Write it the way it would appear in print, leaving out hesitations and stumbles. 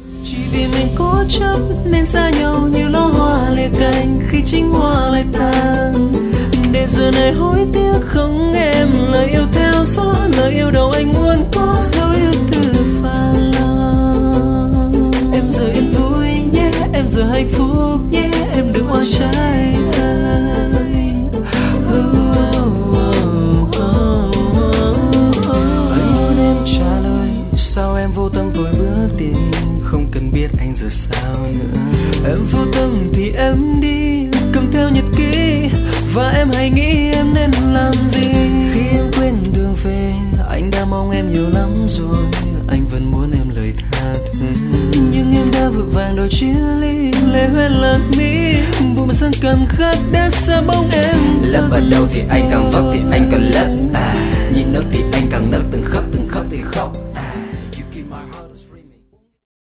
Chỉ vì mình cố chấp nên xa nhau như ló hoa lẻ cành khi chính hoa lại tàn. Để giờ này hối tiếc không em lời yêu theo gió, lời yêu đầu anh muốn có dấu yêu từ phàn lòng. Em giờ yên vui nhé, em giờ hạnh phúc nhé, em đừng oan trái anh. Anh muốn em trả lời sao em vô tâm vội bước đi, không cần biết anh giờ sao nữa. Em vô tâm thì em đi, cầm theo nhật ký và em hãy nghĩ em nên làm gì. Khi em quên đường về, anh đã mong em nhiều lắm rồi, anh vẫn muốn em lời tha thứ. Nhưng em đã vội vàng đòi chia ly, lệ hoen lạc mi, buồn giận cảm khắc đã xa bóng em. Lấp ở đâu thì anh càng vấp thì anh càng lấp, nhìn nước thì anh càng nấc, từng khóc thì khóc.